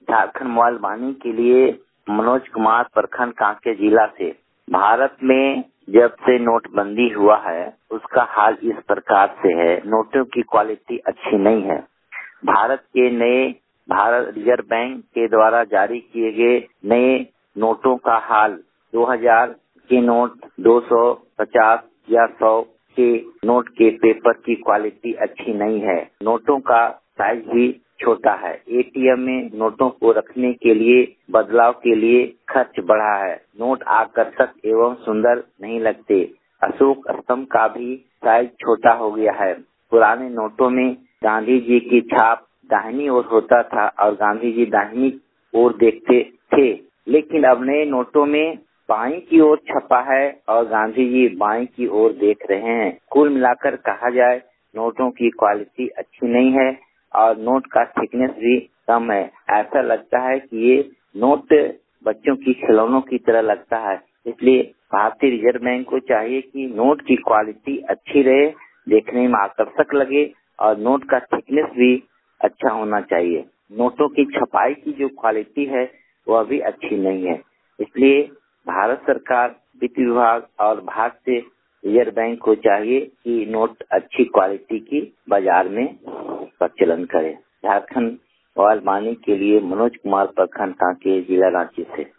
Jharkhand mobile वाणी के लिए मनोज कुमार, प्रखंड कांके जिला से। भारत में जब से नोटबंदी हुआ है उसका हाल इस प्रकार से है। नोटों की क्वालिटी अच्छी नहीं है। भारत रिजर्व बैंक के द्वारा जारी किए गए नए नोटों का हाल 2000 के नोट, 200, 50 या 100 के नोट के पेपर की क्वालिटी अच्छी नहीं है। नोटों का साइज भी छोटा है। एटीएम में नोटों को रखने के लिए बदलाव के लिए खर्च बढ़ा है। नोट आकर्षक एवं सुंदर नहीं लगते। अशोक स्तंभ का भी साइज छोटा हो गया है। पुराने नोटों में गांधी जी की छाप दाहिनी ओर होता था और गांधी जी दाहिनी ओर देखते थे, लेकिन अब नए नोटों में बाईं की ओर छपा है और गांधी जी बाईं की ओर देख रहे हैं। कुल मिलाकर कहा जाए नोटों की क्वालिटी अच्छी नहीं है और नोट का थिकनेस भी कम है। ऐसा लगता है कि ये नोट बच्चों की खिलौनों की तरह लगता है। इसलिए भारतीय रिजर्व बैंक को चाहिए कि नोट की क्वालिटी अच्छी रहे, देखने में आकर्षक लगे और नोट का थिकनेस भी अच्छा होना चाहिए। नोटों की छपाई की जो क्वालिटी है वह भी अच्छी नहीं है। इसलिए भारत सरकार, वित्त विभाग और भारतीय रिजर्व बैंक को चाहिए कि नोट अच्छी क्वालिटी की बाजार में प्रचलन करे। झारखंड मोबाइल वाणी के लिए मनोज कुमार, प्रखंड कांके, जिला रांची से।